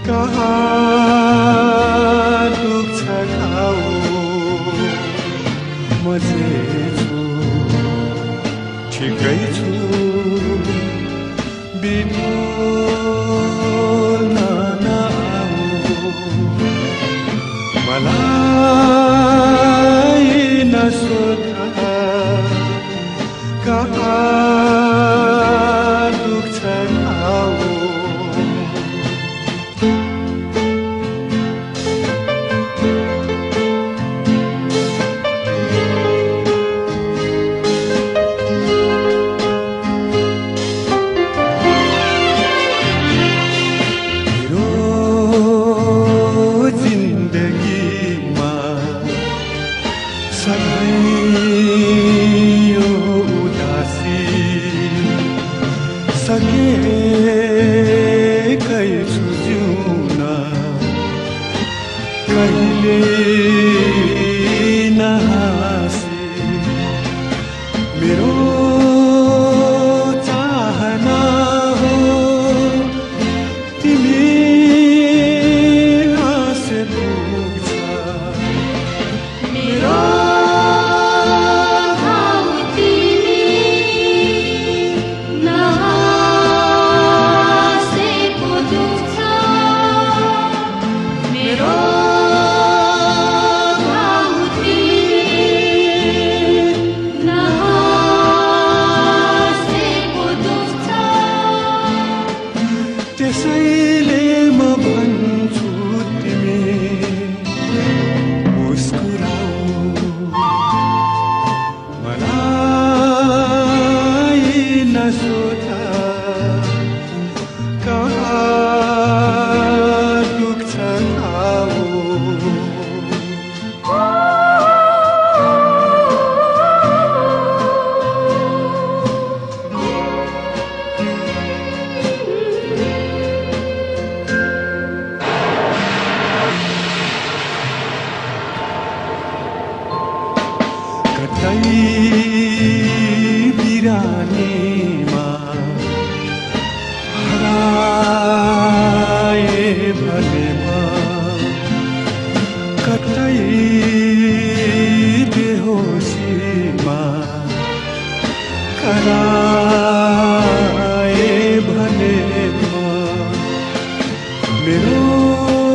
कहाँ दुख्छ घाउ म चाहिँ छु ठिकै छु बिटोल्न नआऊ मलाई नसोध कहाँ दुख्छ घाउ सकेकै छु जिउन कहिले नहाँसी मेरो चाहना हो तिमी हाँसे पुग्छ मेरो त्यसैले म भन्छु तिमी मुस्कुराऊ मलाई नसोध कहाँ दुख्छ घाउ कतै बिरानीमा हराए भने म कतै बेहोसीमा कराए भने म मेरो